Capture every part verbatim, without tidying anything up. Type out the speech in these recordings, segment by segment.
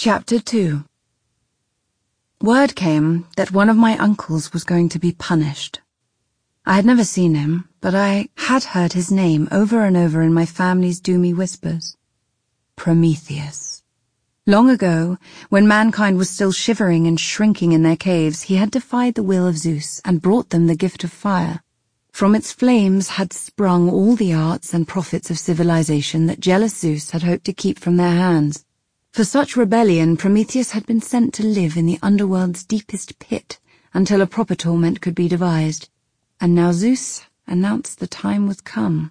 Chapter two. Word came that one of my uncles was going to be punished. I had never seen him, but I had heard his name over and over in my family's doomy whispers. Prometheus. Long ago, when mankind was still shivering and shrinking in their caves, he had defied the will of Zeus and brought them the gift of fire. From its flames had sprung all the arts and profits of civilization that jealous Zeus had hoped to keep from their hands. For such rebellion, Prometheus had been sent to live in the underworld's deepest pit until a proper torment could be devised. And now Zeus announced the time was come.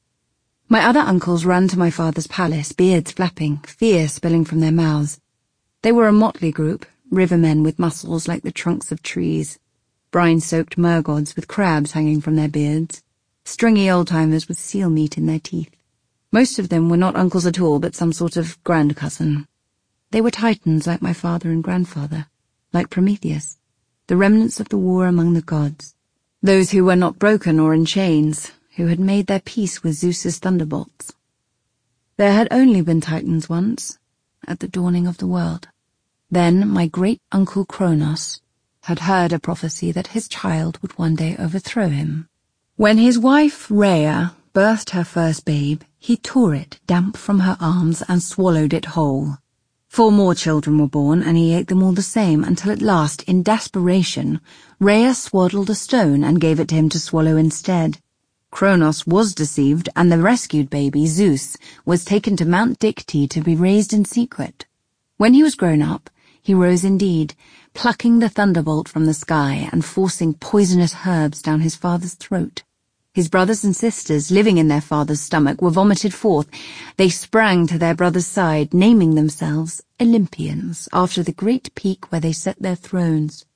My other uncles ran to my father's palace, beards flapping, fear spilling from their mouths. They were a motley group, rivermen with muscles like the trunks of trees, brine-soaked mergods with crabs hanging from their beards, stringy old-timers with seal meat in their teeth. Most of them were not uncles at all, but some sort of grand-cousin. They were titans like my father and grandfather, like Prometheus, the remnants of the war among the gods, those who were not broken or in chains, who had made their peace with Zeus's thunderbolts. There had only been titans once, at the dawning of the world. Then my great-uncle Kronos had heard a prophecy that his child would one day overthrow him. When his wife, Rhea, birthed her first babe, he tore it damp from her arms and swallowed it whole. Four more children were born, and he ate them all the same, until at last, in desperation, Rhea swaddled a stone and gave it to him to swallow instead. Kronos was deceived, and the rescued baby, Zeus, was taken to Mount Dicte to be raised in secret. When he was grown up, he rose indeed, plucking the thunderbolt from the sky and forcing poisonous herbs down his father's throat. His brothers and sisters, living in their father's stomach, were vomited forth. They sprang to their brother's side, naming themselves Olympians, after the great peak where they set their thrones.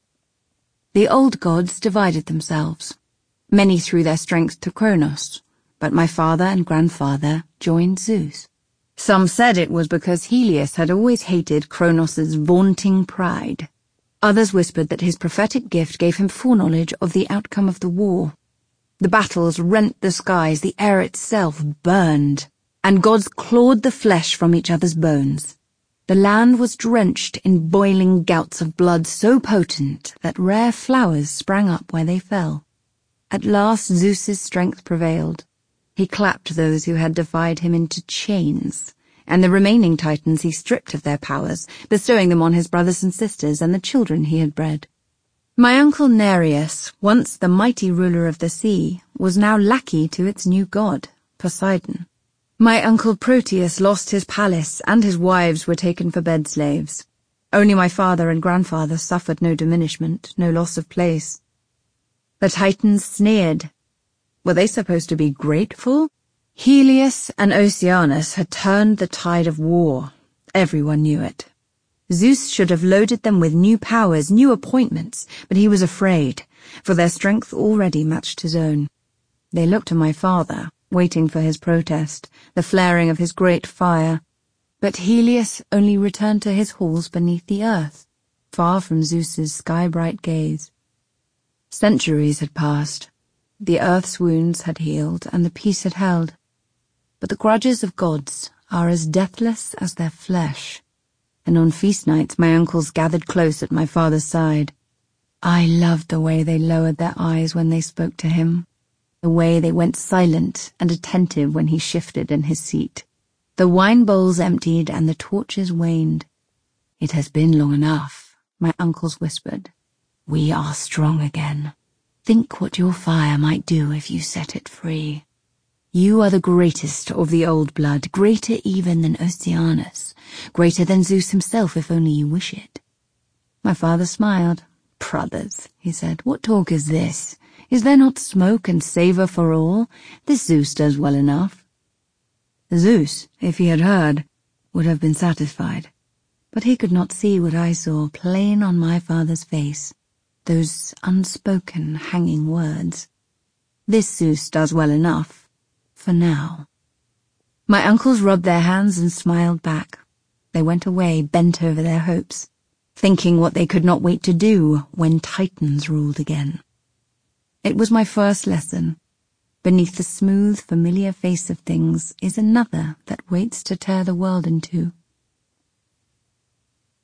The old gods divided themselves. Many threw their strength to Kronos, but my father and grandfather joined Zeus. Some said it was because Helios had always hated Kronos's vaunting pride. Others whispered that his prophetic gift gave him foreknowledge of the outcome of the war. The battles rent the skies, the air itself burned, and gods clawed the flesh from each other's bones. The land was drenched in boiling gouts of blood so potent that rare flowers sprang up where they fell. At last Zeus's strength prevailed. He clapped those who had defied him into chains, and the remaining titans he stripped of their powers, bestowing them on his brothers and sisters and the children he had bred. My uncle Nereus, once the mighty ruler of the sea, was now lackey to its new god, Poseidon. My uncle Proteus lost his palace, and his wives were taken for bed slaves. Only my father and grandfather suffered no diminishment, no loss of place. The Titans sneered. Were they supposed to be grateful? Helios and Oceanus had turned the tide of war. Everyone knew it. Zeus should have loaded them with new powers, new appointments, but he was afraid, for their strength already matched his own. They looked to my father, waiting for his protest, the flaring of his great fire, but Helios only returned to his halls beneath the earth, far from Zeus's sky-bright gaze. Centuries had passed. The earth's wounds had healed, and the peace had held. But the grudges of gods are as deathless as their flesh, and on feast nights my uncles gathered close at my father's side. I loved the way they lowered their eyes when they spoke to him, the way they went silent and attentive when he shifted in his seat. The wine bowls emptied and the torches waned. "It has been long enough," my uncles whispered. "We are strong again. Think what your fire might do if you set it free. You are the greatest of the old blood, greater even than Oceanus, greater than Zeus himself if only you wish it." My father smiled. "Brothers," he said, "what talk is this? Is there not smoke and savour for all? This Zeus does well enough." Zeus, if he had heard, would have been satisfied, but he could not see what I saw plain on my father's face, those unspoken hanging words. This Zeus does well enough. For now. My uncles rubbed their hands and smiled back. They went away, bent over their hopes, thinking what they could not wait to do when Titans ruled again. It was my first lesson. Beneath the smooth, familiar face of things is another that waits to tear the world in two.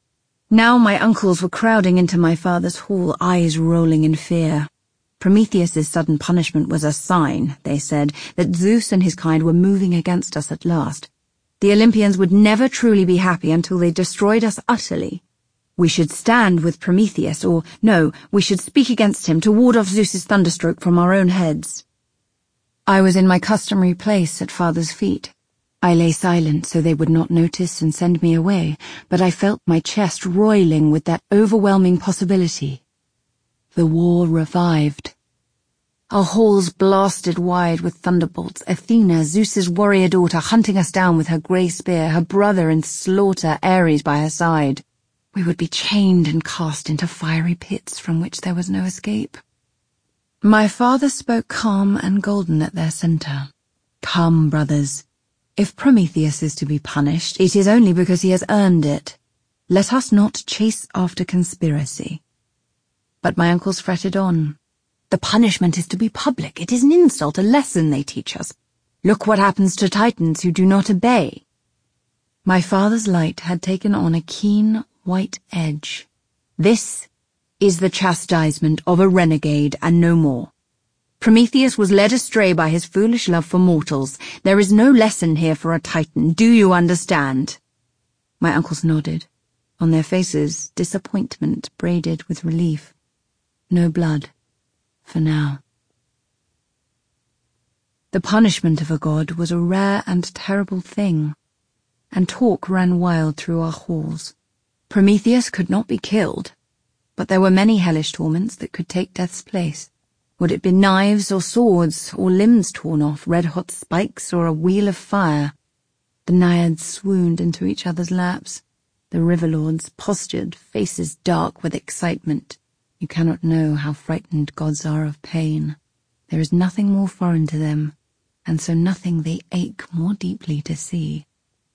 Now my uncles were crowding into my father's hall, eyes rolling in fear. Prometheus's sudden punishment was a sign, they said, that Zeus and his kind were moving against us at last. The Olympians would never truly be happy until they destroyed us utterly. We should stand with Prometheus, or, no, we should speak against him to ward off Zeus's thunderstroke from our own heads. I was in my customary place at father's feet. I lay silent so they would not notice and send me away, but I felt my chest roiling with that overwhelming possibility. The war revived. Our halls blasted wide with thunderbolts, Athena, Zeus's warrior daughter, hunting us down with her grey spear, her brother in slaughter, Ares by her side. We would be chained and cast into fiery pits from which there was no escape. My father spoke calm and golden at their centre. Come, brothers. If Prometheus is to be punished, it is only because he has earned it. Let us not chase after conspiracy. But my uncles fretted on. The punishment is to be public. It is an insult, a lesson they teach us. Look what happens to Titans who do not obey. My father's light had taken on a keen, white edge. This is the chastisement of a renegade and no more. Prometheus was led astray by his foolish love for mortals. There is no lesson here for a Titan. Do you understand? My uncles nodded. On their faces, disappointment braided with relief. No blood. For now. The punishment of a god was a rare and terrible thing, and talk ran wild through our halls. Prometheus could not be killed, but there were many hellish torments that could take death's place. Would it be knives or swords, or limbs torn off, red-hot spikes, or a wheel of fire? The naiads swooned into each other's laps. The river-lords postured, faces dark with excitement. You cannot know how frightened gods are of pain. There is nothing more foreign to them, and so nothing they ache more deeply to see.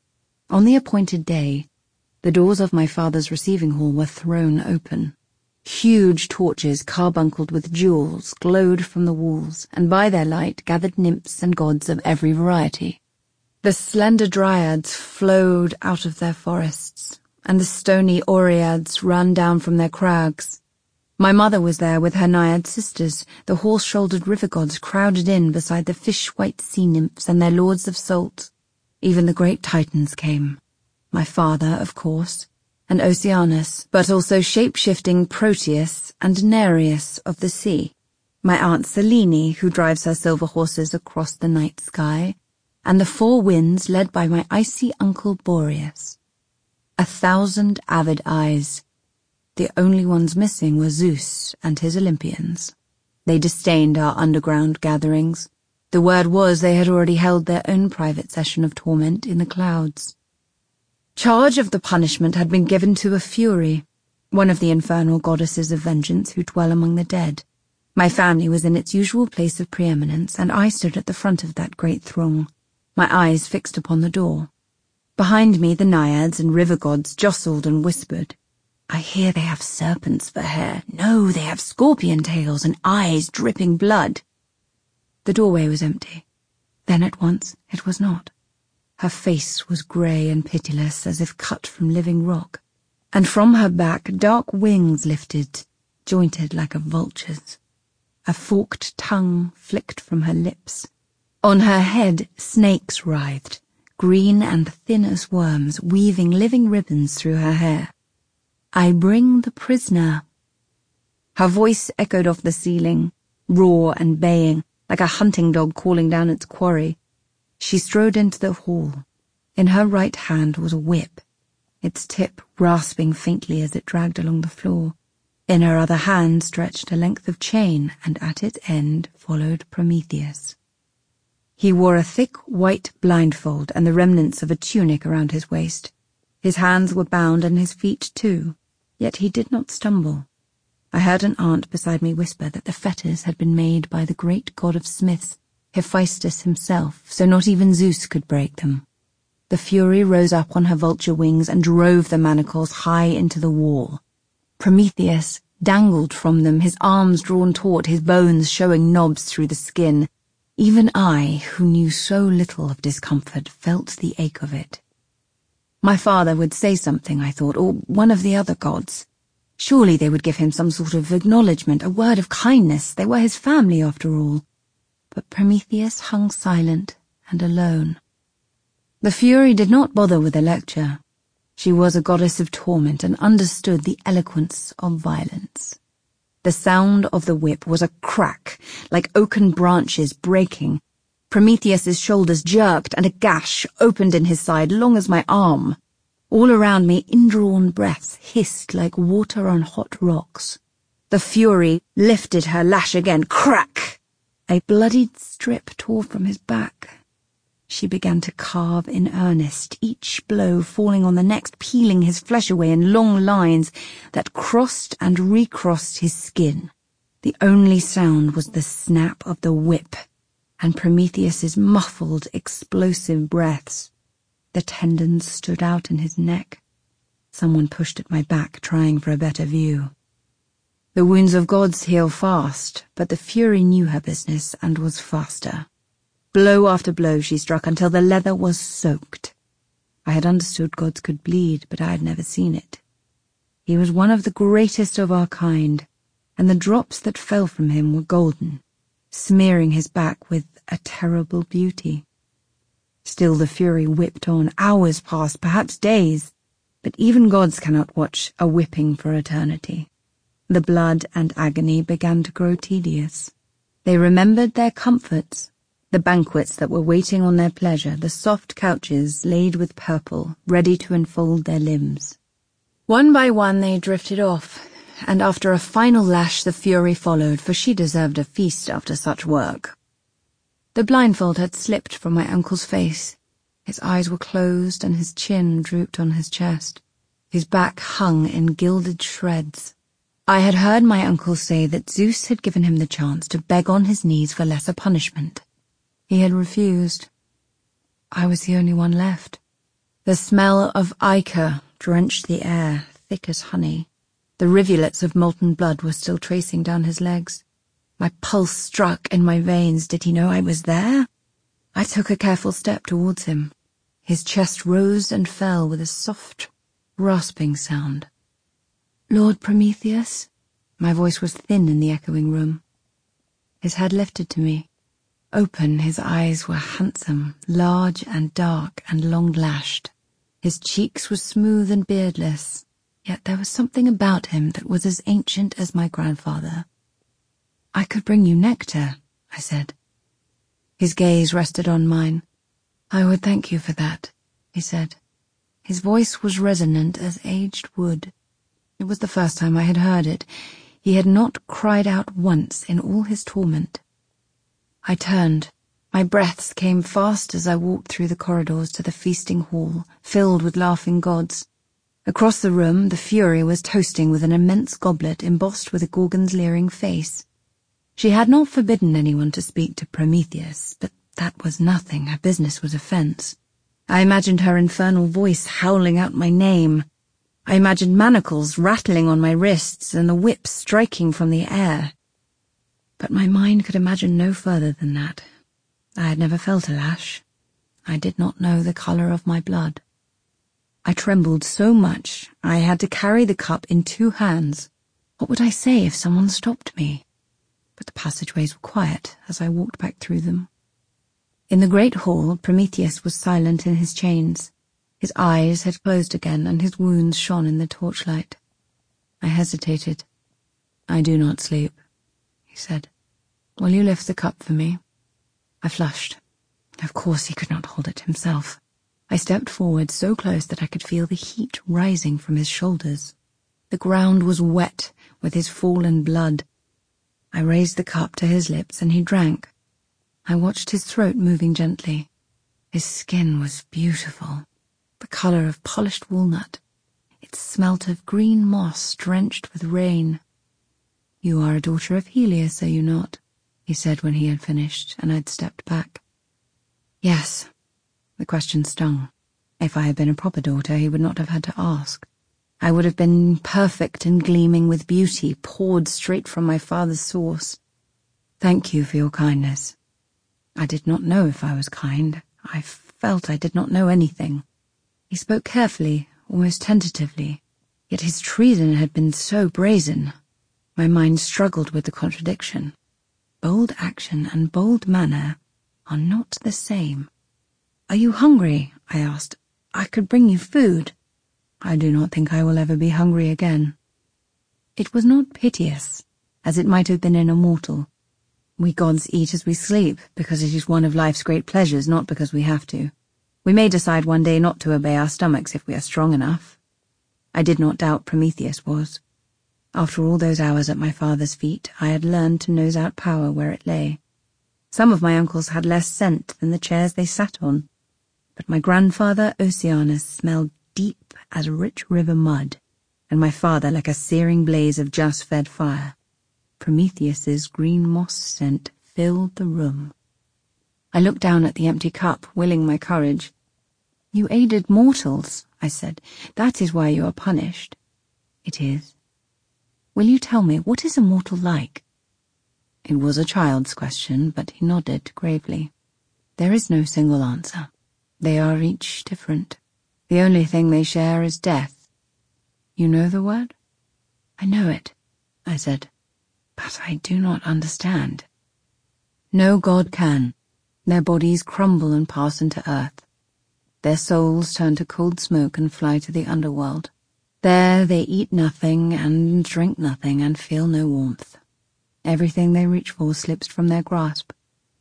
On the appointed day, the doors of my father's receiving hall were thrown open. Huge torches, carbuncled with jewels, glowed from the walls, and by their light gathered nymphs and gods of every variety. The slender dryads flowed out of their forests, and the stony oreads ran down from their crags. My mother was there with her naiad sisters, the horse-shouldered river gods crowded in beside the fish-white sea nymphs and their lords of salt. Even the great Titans came. My father, of course, and Oceanus, but also shape-shifting Proteus and Nereus of the sea. My aunt Selene, who drives her silver horses across the night sky, and the four winds led by my icy uncle Boreas. A thousand avid eyes. The only ones missing were Zeus and his Olympians. They disdained our underground gatherings. The word was they had already held their own private session of torment in the clouds. Charge of the punishment had been given to a Fury, one of the infernal goddesses of vengeance who dwell among the dead. My family was in its usual place of preeminence, and I stood at the front of that great throng, my eyes fixed upon the door. Behind me the naiads and river gods jostled and whispered. I hear they have serpents for hair. No, they have scorpion tails and eyes dripping blood. The doorway was empty. Then at once it was not. Her face was grey and pitiless, as if cut from living rock, and from her back dark wings lifted, jointed like a vulture's. A forked tongue flicked from her lips. On her head snakes writhed, green and thin as worms, weaving living ribbons through her hair. I bring the prisoner. Her voice echoed off the ceiling, raw and baying, like a hunting dog calling down its quarry. She strode into the hall. In her right hand was a whip, its tip rasping faintly as it dragged along the floor. In her other hand stretched a length of chain, and at its end followed Prometheus. He wore a thick white blindfold and the remnants of a tunic around his waist. His hands were bound and his feet too, yet he did not stumble. I heard an aunt beside me whisper that the fetters had been made by the great god of smiths, Hephaestus himself, so not even Zeus could break them. The Fury rose up on her vulture wings and drove the manacles high into the wall. Prometheus dangled from them, his arms drawn taut, his bones showing knobs through the skin. Even I, who knew so little of discomfort, felt the ache of it. My father would say something, I thought, or one of the other gods. Surely they would give him some sort of acknowledgement, a word of kindness. They were his family, after all. But Prometheus hung silent and alone. The Fury did not bother with a lecture. She was a goddess of torment and understood the eloquence of violence. The sound of the whip was a crack, like oaken branches breaking. Prometheus's shoulders jerked and a gash opened in his side long as my arm. All around me, indrawn breaths hissed like water on hot rocks. The Fury lifted her lash again. Crack! A bloodied strip tore from his back. She began to carve in earnest, each blow falling on the next, peeling his flesh away in long lines that crossed and recrossed his skin. The only sound was the snap of the whip and Prometheus's muffled, explosive breaths. The tendons stood out in his neck. Someone pushed at my back, trying for a better view. The wounds of gods heal fast, but the Fury knew her business and was faster. Blow after blow she struck until the leather was soaked. I had understood gods could bleed, but I had never seen it. He was one of the greatest of our kind, and the drops that fell from him were golden, smearing his back with a terrible beauty. Still the Fury whipped on. Hours passed, perhaps days, but even gods cannot watch a whipping for eternity. The blood and agony began to grow tedious. They remembered their comforts, the banquets that were waiting on their pleasure, the soft couches laid with purple, ready to enfold their limbs. One by one they drifted off, and after a final lash the Fury followed, for she deserved a feast after such work. The blindfold had slipped from my uncle's face. His eyes were closed and his chin drooped on his chest. His back hung in gilded shreds. I had heard my uncle say that Zeus had given him the chance to beg on his knees for lesser punishment. He had refused. I was the only one left. The smell of ichor drenched the air, thick as honey. The rivulets of molten blood were still tracing down his legs. My pulse struck in my veins. Did he know I was there? I took a careful step towards him. His chest rose and fell with a soft, rasping sound. Lord Prometheus? My voice was thin in the echoing room. His head lifted to me. Open, his eyes were handsome, large and dark and long-lashed. His cheeks were smooth and beardless, yet there was something about him that was as ancient as my grandfather. I could bring you nectar, I said. His gaze rested on mine. I would thank you for that, he said. His voice was resonant as aged wood. It was the first time I had heard it. He had not cried out once in all his torment. I turned. My breaths came fast as I walked through the corridors to the feasting hall, filled with laughing gods. Across the room, the Fury was toasting with an immense goblet embossed with a Gorgon's leering face. She had not forbidden anyone to speak to Prometheus, but that was nothing. Her business was offence. I imagined her infernal voice howling out my name. I imagined manacles rattling on my wrists and the whip striking from the air. But my mind could imagine no further than that. I had never felt a lash. I did not know the colour of my blood. I trembled so much I had to carry the cup in two hands. What would I say if someone stopped me? But the passageways were quiet as I walked back through them. In the great hall, Prometheus was silent in his chains. His eyes had closed again, and his wounds shone in the torchlight. I hesitated. I do not sleep, he said. Will you lift the cup for me? I flushed. Of course he could not hold it himself. I stepped forward so close that I could feel the heat rising from his shoulders. The ground was wet with his fallen blood. I raised the cup to his lips and he drank. I watched his throat moving gently. His skin was beautiful, the colour of polished walnut. It smelt of green moss drenched with rain. You are a daughter of Helios, are you not? He said when he had finished, and I'd stepped back. Yes. The question stung. If I had been a proper daughter, he would not have had to ask. I would have been perfect and gleaming with beauty, poured straight from my father's source. Thank you for your kindness. I did not know if I was kind. I felt I did not know anything. He spoke carefully, almost tentatively, yet his treason had been so brazen. My mind struggled with the contradiction. Bold action and bold manner are not the same. "Are you hungry?" I asked. "I could bring you food." "I do not think I will ever be hungry again." It was not piteous, as it might have been in a mortal. We gods eat as we sleep, because it is one of life's great pleasures, not because we have to. We may decide one day not to obey our stomachs if we are strong enough. I did not doubt Prometheus was. After all those hours at my father's feet, I had learned to nose out power where it lay. Some of my uncles had less scent than the chairs they sat on, but my grandfather Oceanus smelled deep as rich river mud, and my father like a searing blaze of just-fed fire. Prometheus's green moss scent filled the room. I looked down at the empty cup, willing my courage. "You aided mortals," I said. "That is why you are punished." "It is. Will you tell me, what is a mortal like?" It was a child's question, but he nodded gravely. "There is no single answer. They are each different. The only thing they share is death." "You know the word?" "I know it," I said, "but I do not understand." "No god can. Their bodies crumble and pass into earth. Their souls turn to cold smoke and fly to the underworld. There they eat nothing and drink nothing and feel no warmth. Everything they reach for slips from their grasp."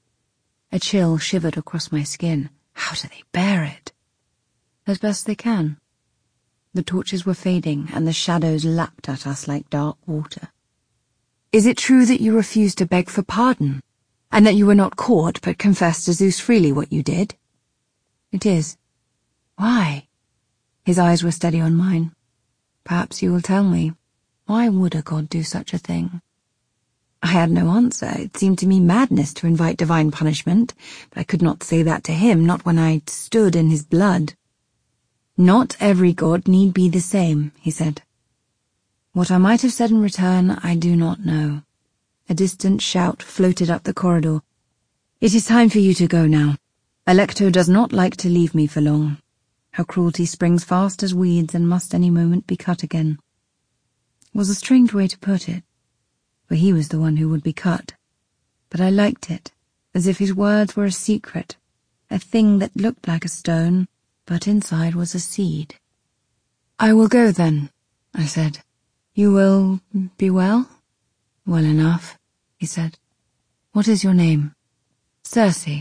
A chill shivered across my skin. How do they bear it? As best they can. The torches were fading, and the shadows lapped at us like dark water. "Is it true that you refused to beg for pardon, and that you were not caught but confessed to Zeus freely what you did?" "It is." "Why?" His eyes were steady on mine. "Perhaps you will tell me. Why would a god do such a thing?" I had no answer. It seemed to me madness to invite divine punishment, but I could not say that to him, not when I stood in his blood. "Not every god need be the same," he said. What I might have said in return, I do not know. A distant shout floated up the corridor. "It is time for you to go now. Alecto does not like to leave me for long. Her cruelty springs fast as weeds and must any moment be cut again." It was a strange way to put it, for he was the one who would be cut. But I liked it, as if his words were a secret, a thing that looked like a stone, but inside was a seed. "I will go then," I said. "You will be well?" "Well enough," he said. "What is your name?" "Circe."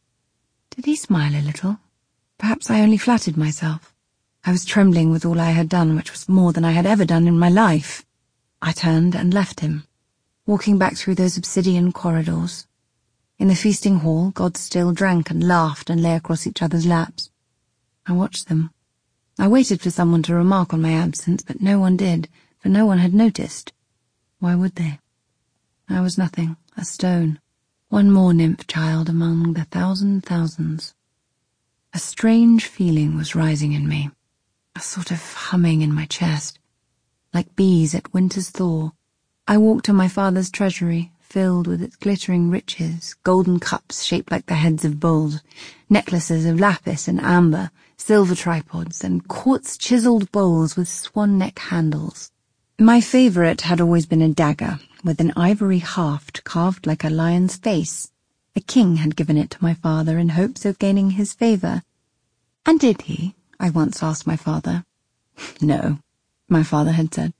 Did he smile a little? Perhaps I only flattered myself. I was trembling with all I had done, which was more than I had ever done in my life. I turned and left him, walking back through those obsidian corridors. In the feasting hall, gods still drank and laughed and lay across each other's laps. I watched them. I waited for someone to remark on my absence, but no one did, for no one had noticed. Why would they? I was nothing, a stone, one more nymph child among the thousand thousands. A strange feeling was rising in me, a sort of humming in my chest. Like bees at winter's thaw, I walked to my father's treasury, filled with its glittering riches, golden cups shaped like the heads of bulls, necklaces of lapis and amber, silver tripods, and quartz-chiseled bowls with swan-neck handles. My favourite had always been a dagger, with an ivory haft carved like a lion's face. A king had given it to my father in hopes of gaining his favour. "And did he?" I once asked my father. "No," my father had said.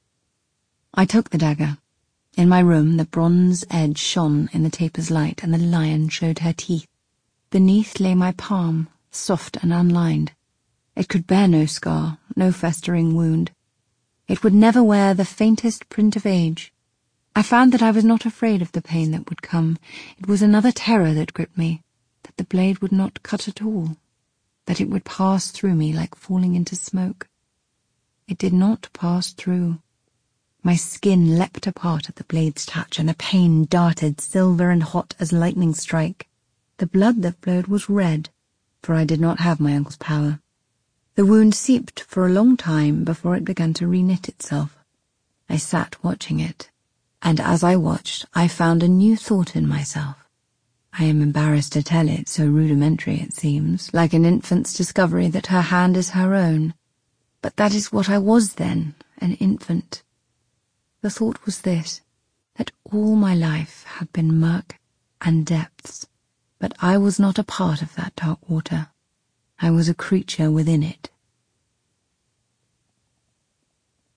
I took the dagger. In my room, the bronze edge shone in the taper's light, and the lion showed her teeth. Beneath lay my palm, soft and unlined. It could bear no scar, no festering wound. It would never wear the faintest print of age. I found that I was not afraid of the pain that would come. It was another terror that gripped me, that the blade would not cut at all, that it would pass through me like falling into smoke. It did not pass through. My skin leapt apart at the blade's touch, and the pain darted silver and hot as lightning strike. The blood that flowed was red, for I did not have my uncle's power. The wound seeped for a long time before it began to reknit itself. I sat watching it, and as I watched, I found a new thought in myself. I am embarrassed to tell it, so rudimentary it seems, like an infant's discovery that her hand is her own. But that is what I was then, an infant. The thought was this, that all my life had been murk and depths, but I was not a part of that dark water. I was a creature within it.